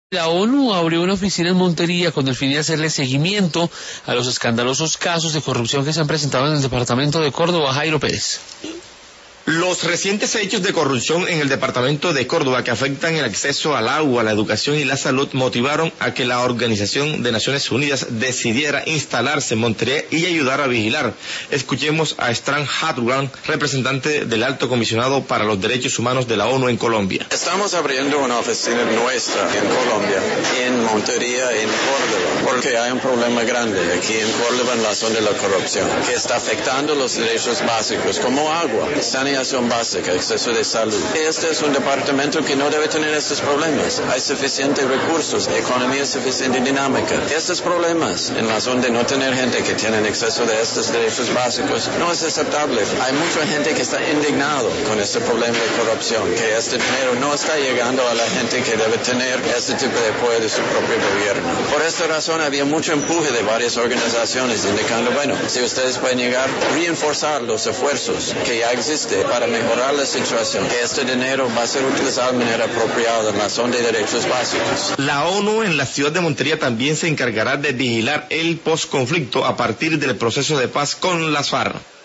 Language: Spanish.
La ONU abrió una oficina en Montería con el fin de hacerle seguimiento a los escandalosos casos de corrupción que se han presentado en el departamento de Córdoba. Jairo Pérez. Los recientes hechos de corrupción en el departamento de Córdoba que afectan el acceso al agua, la educación y la salud motivaron a que la Organización de Naciones Unidas decidiera instalarse en Montería y ayudar a vigilar. Escuchemos a Strang Hatwan, representante del Alto Comisionado para los Derechos Humanos de la ONU en Colombia. Estamos abriendo una oficina nuestra en Colombia, en Montería, en Córdoba, porque hay un problema grande aquí en Córdoba en la zona de la corrupción, que está afectando los derechos básicos como agua, saneamiento básica, acceso de salud. Este es un departamento que no debe tener estos problemas. Hay suficientes recursos, economía suficiente dinámica. Estos problemas en la zona de no tener gente que tiene acceso de estos derechos básicos no es aceptable. Hay mucha gente que está indignado con este problema de corrupción, que este dinero no está llegando a la gente que debe tener este tipo de apoyo de su propio gobierno. Por esta razón había mucho empuje de varias organizaciones indicando, bueno, si ustedes pueden llegar a reforzar los esfuerzos que ya existen para mejorar la situación, que este dinero va a ser utilizado de manera apropiada en la zona de derechos básicos. La ONU en la ciudad de Montería también se encargará de vigilar el posconflicto a partir del proceso de paz con las FARC.